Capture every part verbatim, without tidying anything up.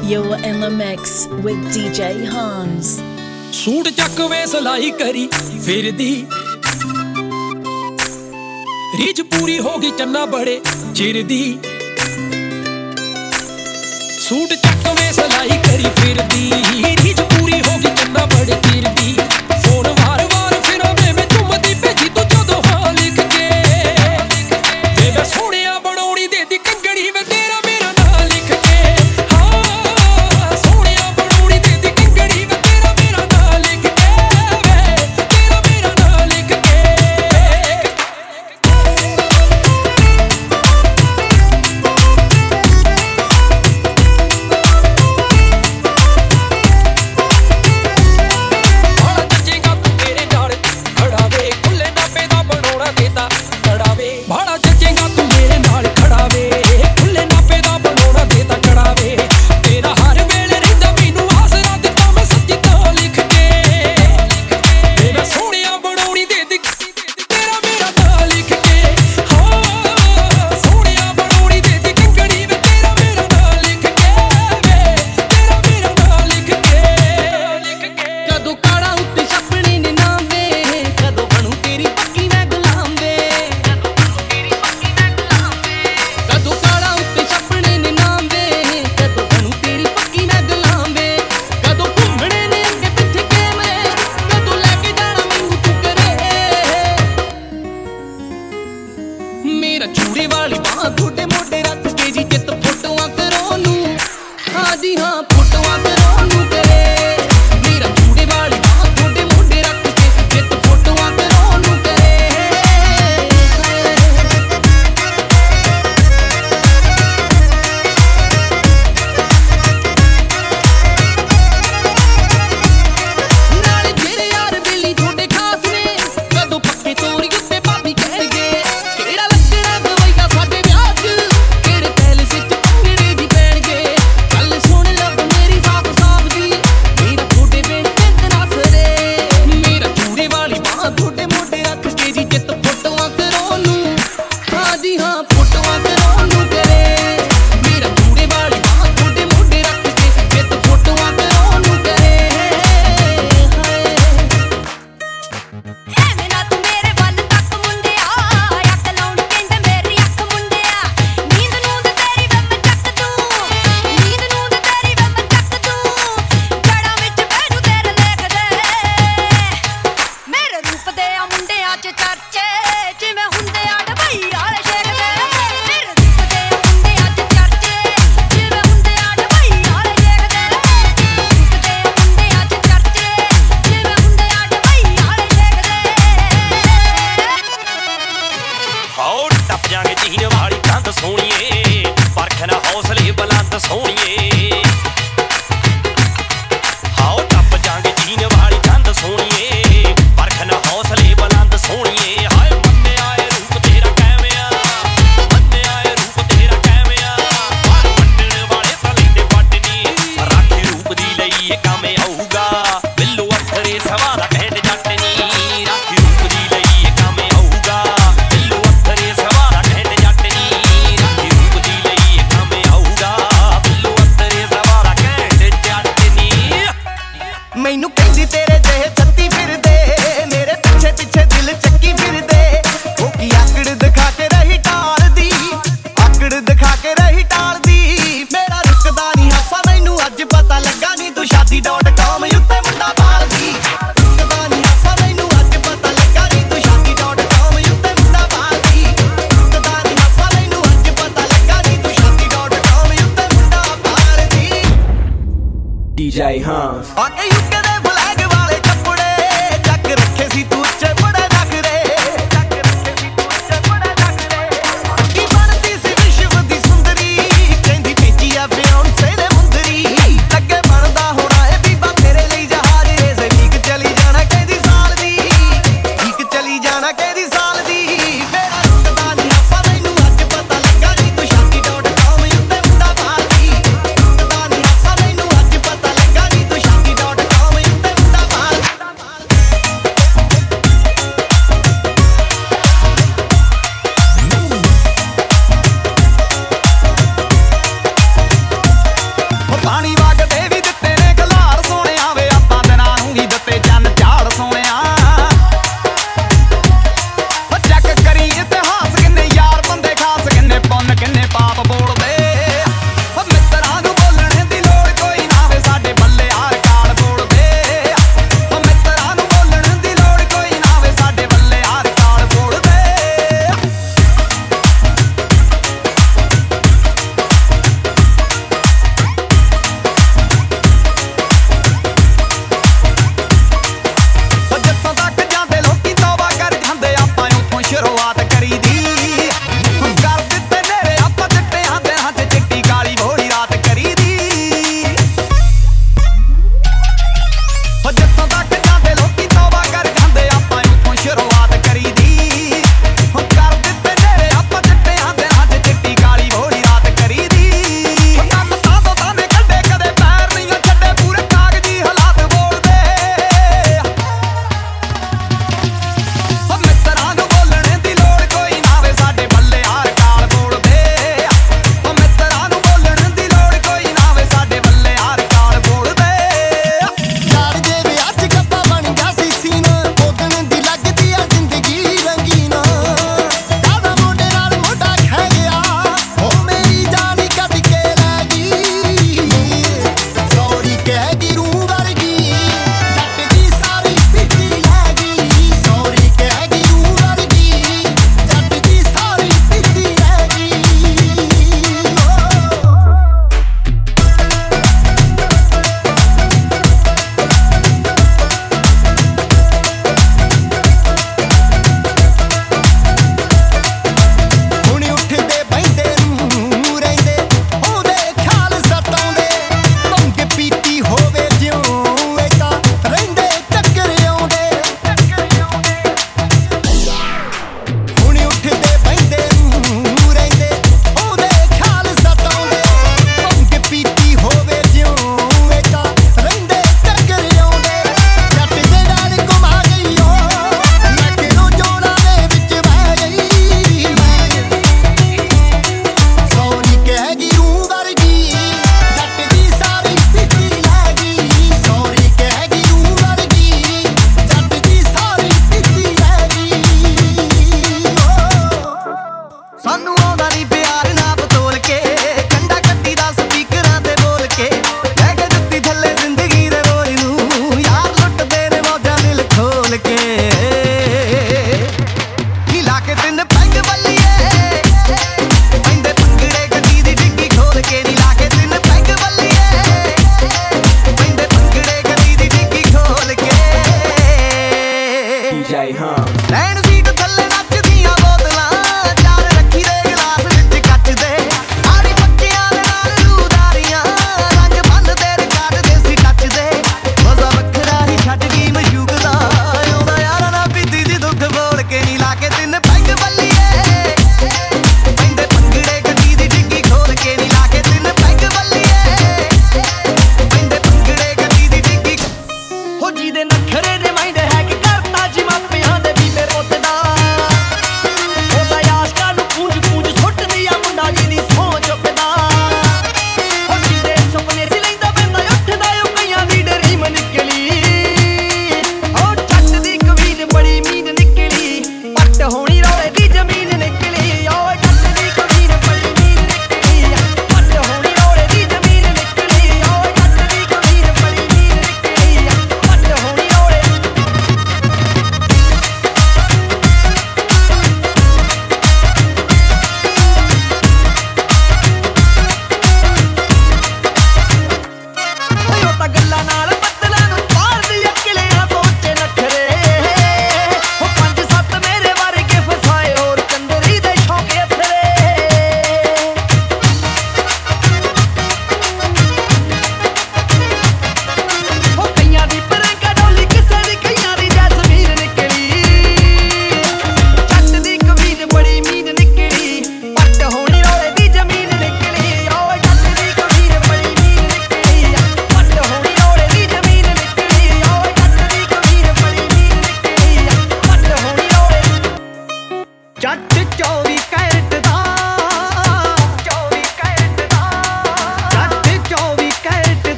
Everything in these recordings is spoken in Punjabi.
You're in the mix with D J Hans. Suit ਚੱਕਵੇਂ ਸਲਾਈ ਕਰੀ ਫਿਰਦੀ ਰੀਝ ਪੂਰੀ ਹੋ ਗਈ ਚੰਨਾ ਬੜੇ ਚਿਰ ਦੀ सूट ਚੱਕਵੇਂ ਸਲਾਈ ਕਰੀ ਫਿਰਦੀ ਰੀਝ ਪੂਰੀ ਹੋ ਗਈ ਚੰਨਾ ਬੜੇ ਚਿਰ ਦੀ ਫੋਨ ਵਾਰ ਵਾਰ ਫਿਰਾਂ ਮੈਂ ਚੁੰਮਦੀ ਭੇਜੀ ਤੂੰ ਜਦੋਂ ਹਾਂ ਲਿਖ ਕੇ ਵੇ ਮੈਂ ਸੋਹਣਿਆ ਬਣਾਉਣੀ ਦੇਦੀ ਕੰਗਣੀ ਵੇ ਤੇਰਾ ਮੇਰਾ ਨਾਂ ਲਿਖ ਕੇ ਹਾਂ ਸੋਹਣਿਆ ਬਣਾਉਣੀ ਦੇਦੀ ਕੰਗਣੀ ਵੇ ਤੇਰਾ ਮੇਰਾ ਨਾਂ ਲਿਖ ਕੇ ਵੇ ਤੇਰਾ ਮੇਰਾ ਨਾਂ ਲਿਖ ਕੇ D J Hans. ਆਕੇ ਯੂਕੇ ਦੇ ਫਲੈਗ ਵਾਲੇ ਕੱਪੜੇ ਚੱਕ ਰੱਖੇ ਸੀ ਤੂੰ ਉੱਚੇ ਬੜੇ ਨਖਰੇ ਚੱਕ ਰੱਖੇ ਸੀ ਤੂੰ ਉੱਚੇ ਬੜੇ ਨਖਰੇ ਕੀ ਬਣਦੀ ਸੀ ਵਿਸ਼ਵ ਦੀ ਸੁੰਦਰੀ ਕਹਿੰਦੀ ਭੇਜੀ ਆ ਫਿਆਂਸੇ ਦੇ ਮੁੰਦਰੀ ਅੱਗੇ ਬਣਦਾ ਹੋਣਾ ਏ ਬੀਬਾ ਤੇਰੇ ਲਈ ਜਹਾਜ਼ ਰੇਸ ਵੀਕ ਚਲੀ ਜਾਣਾ ਕਹਿੰਦੀ ਸਾਲ ਦੀ ਵੀਕ ਚਲੀ ਜਾਣਾ ਕਹਿੰਦੀ ਸਾਲ ਦੀ ਮੇਰਾ ਰੁਕਦਾ ਨਹੀਂ ਹਾਸਾ ਮੈਨੂੰ ਅੱਜ ਪਤਾ ਲੱਗਾ ਜੀ ਤੂੰ ਸ਼ਾਦੀ ਡਾਟ ਕਾਮ ਉੱਤੇ ਮੁੰਡਾ ਭਾਲਦੀ ਰੁਕਦਾ ਨਹੀਂ ਹਾਸਾ ਮੈਨੂੰ ਅੱਜ ਪਤਾ ਲੱਗਾ ਜੀ ਤੂੰ ਸ਼ਾਦੀ ਡਾਟ ਕਾਮ ਪਾਣੀ ਵਗਦੇ ਵੀ ਦਿੱਤੇ ਨੇ ਖਲਾਰ ਸੋਹਣਿਆ ਵੇ ਆਪਾਂ ਦਿਨਾਂ ਨੂੰ ਵੀ ਦਿੱਤੇ ਚੰਨ ਝਾੜ ਸੋਹਣਿਆ ਚੈੱਕ ਕਰੀ ਇਤਿਹਾਸ ਕਿੰਨੇ ਯਾਰ ਬੰਦੇ ਖਾਸ ਕਿੰਨੇ ਪੁੰਨ ਕਿੰਨੇ ਪਾਪ ਬੋਲਦੇ ਮਿੱਤਰਾਂ ਨੂੰ ਬੋਲਣ ਦੀ ਲੋੜ ਕੋਈ ਨਾ ਵੇ ਸਾਡੇ ਬੱਲੇ ਆ ਰਿਕਾਰਡ ਬੋਲਦੇ ਮਿੱਤਰਾਂ ਨੂੰ ਬੋਲਣ ਦੀ ਲੋੜ ਕੋਈ ਨਾ ਵੇ ਸਾਡੇ ਬੱਲੇ ਆ ਰਿਕਾਰਡ ਬੋਲਦੇ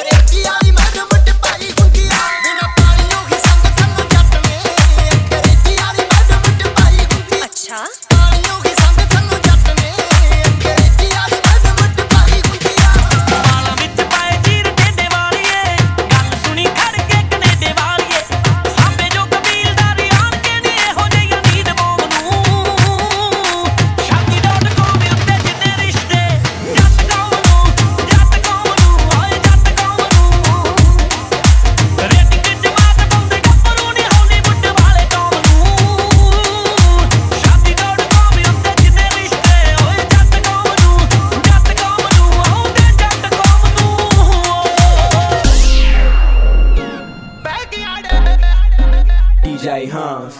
D J Hans.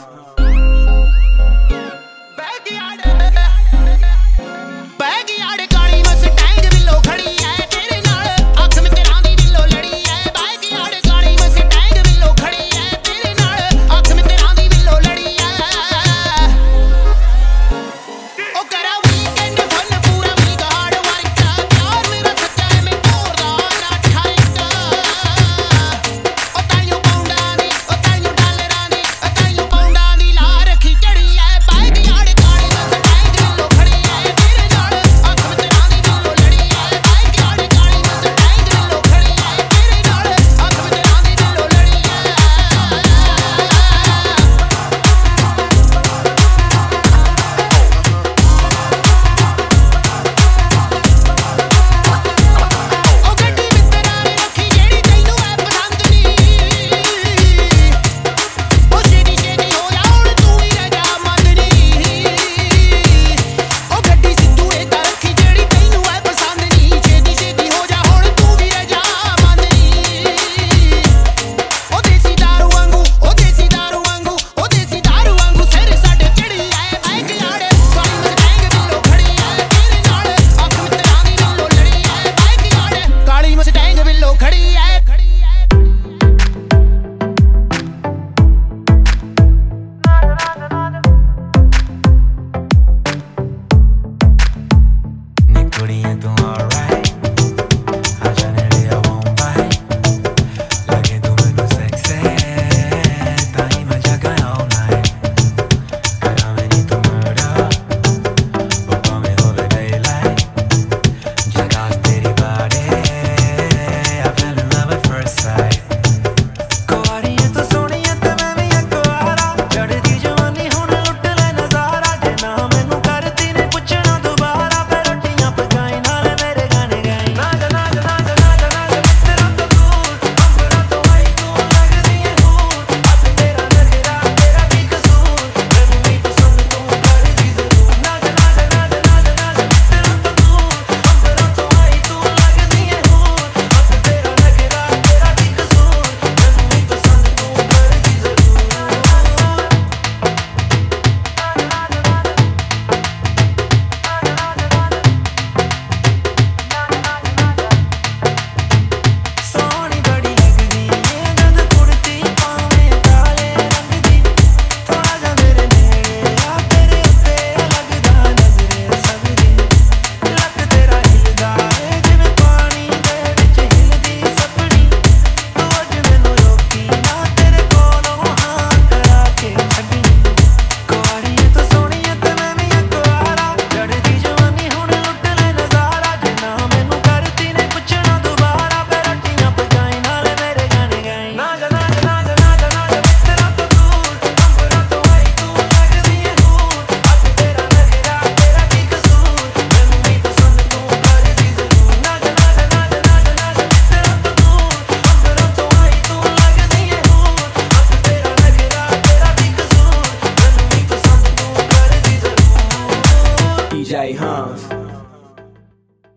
D J Hans.